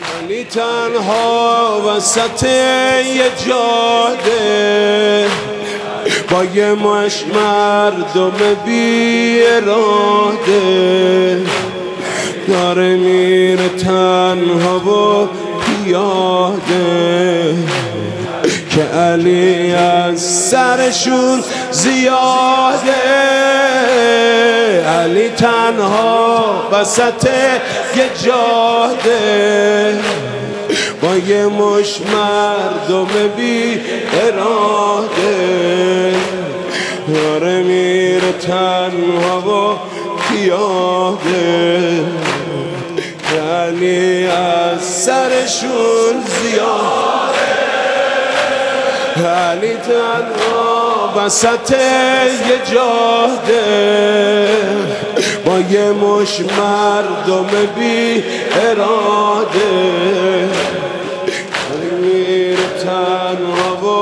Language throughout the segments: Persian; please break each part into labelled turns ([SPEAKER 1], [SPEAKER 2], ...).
[SPEAKER 1] علی تنها وسط یه جاده با یه مش مردم بی اراده داره میره تنها و پیاده که علی از سرشون زیاده. علی تنها وسط یه جاده با یه مش مردم بی اراده داره میره تنها و پیاده علی از سرشون زیاده. علی تنها وسط یه جاده با یه مش مردم بی اراده میره تنها و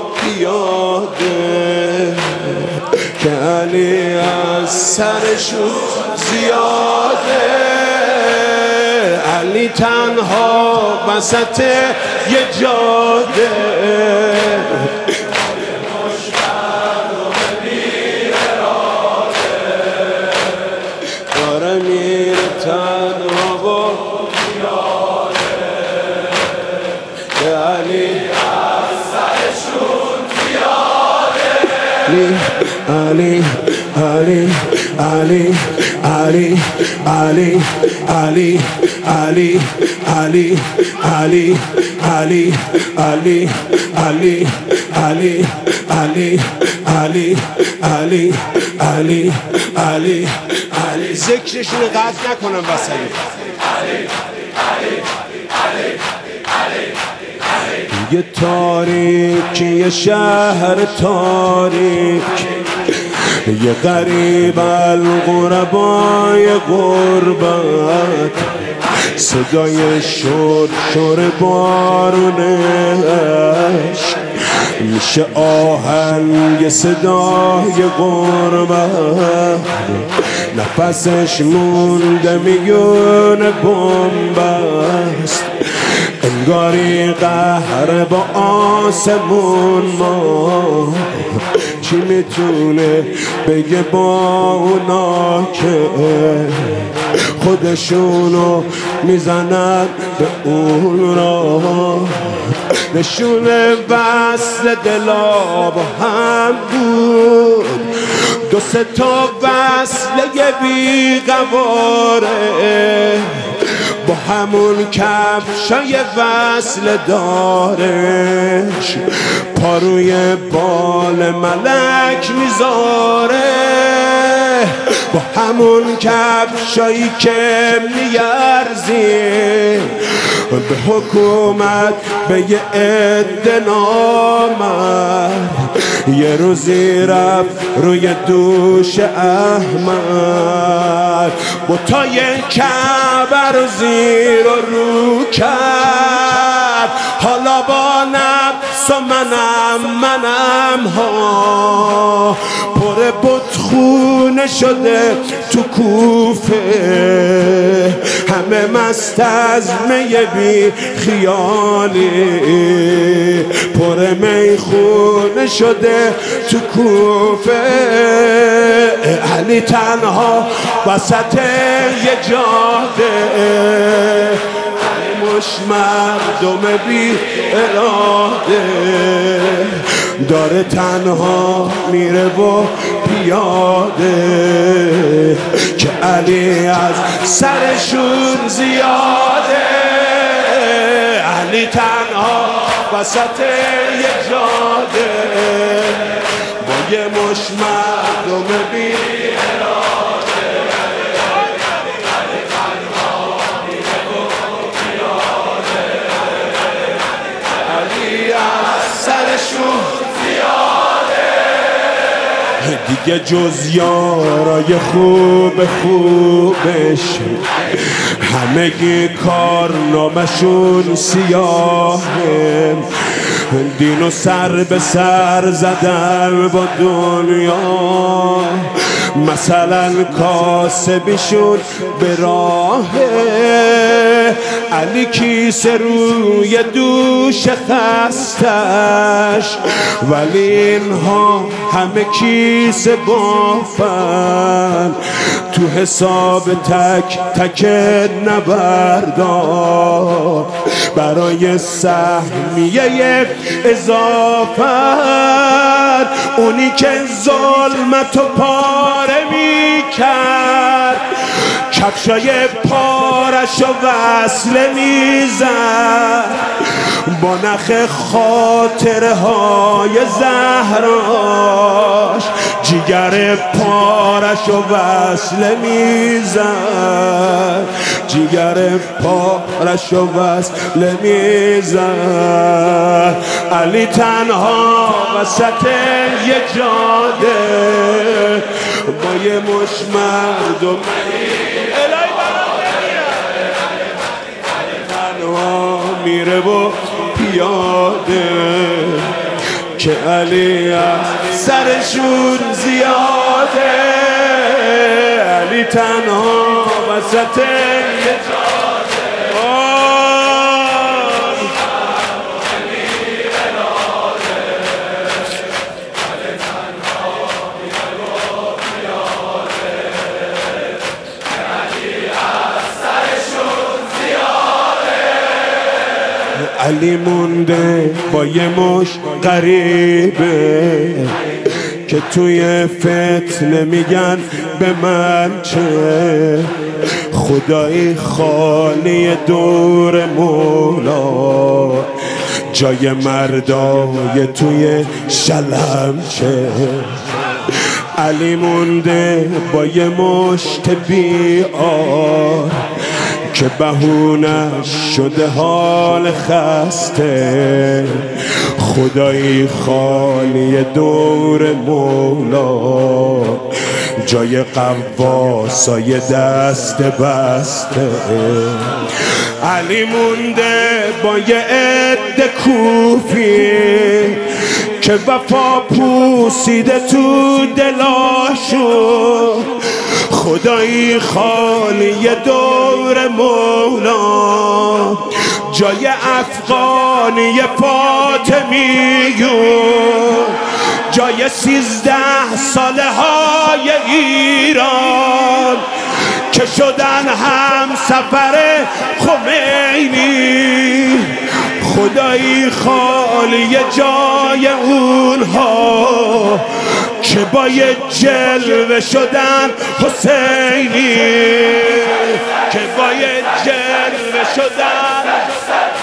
[SPEAKER 1] پیاده که علی از سرشون زیاده. علی تنها وسط یه جاده داره میره تنها و پیاده که علی از سرشون زیاده. علی علی علی علی علی علی علی علی علی علی علی علی علی علی علی علی علی علی علی ذکرشون قطع نکنم وسط. یه تاریک یه شهر تاریک یه غریب الغربای غربت صدای شور بارونش میشه آهنگ صدای غربت نفسش مونده میونه بمبست انگاری قهر با آسمون ما چی میتونه بگه با اونا که خودشونو میزنن به اون را نشونه وصل دلا با هم بود دو سه تا وصله بیقواره با همون کفشای وصل دارش پاروی بال ملک میذاره با همون کفشایی که میارزی به حکومت به یه عده نامد یه روزی رفت روی دوش احمد بتای کعبه رو زیر و رو کرد حالا با نفس و منم ها پر بتخونه شده تو کوفه همه مست از می بی خیالی پر میخونه شده تو کوفه. علی تنها وسط یه جاده مش مردم بی اراده داره تنها میره و پیاده که علی از سرشون زیاده. علی تنها وسط یه جاده با یه مش مردم بی اراده علی تنها میره و پیاده علی از سرشون دیگه جز یارای خوبش همگی کارنامشون سیاهه دین و سر به سر زدن با دنیا مثلا کاسبیشون به راه علی کیسه روی دوش خستش، ولی اینها همه کیسه بافن، تو حساب تک تک نبردار برای سهمیه اضافت. اونی که ظلمتو پاره میکرد، کفشای پارشو وصله میزد، با نخ خاطره های زهراش جیگر پارشو وصله میزد، جیگر پارشو وصله میزد. علی تنها وسط یه جاده با یه مش مردم میره و پیاده، که علی از سرشون زیاده. علی تنها وسط یه جاده علی مونده با یه مش غریبه که توی فتنه میگن به من چه، خدایی خالی دور مولا، جای مردای توی شلم چه. علی مونده با یه مشت بیار که بهونش شده حال خسته، خدایی خالی دور مولا، جای قواسای دست بسته. علی مونده با یه عده کوفی که وفا پوسیده تو دلاشون، خدایی خالی دور مولا، جای افغانی فاطمیون، جای 13 ساله های ایران که شدن هم سفر خمینی، خدایی خالی جای اونها که با یه جلوه شدن حسینی، که با یه جلوه شدن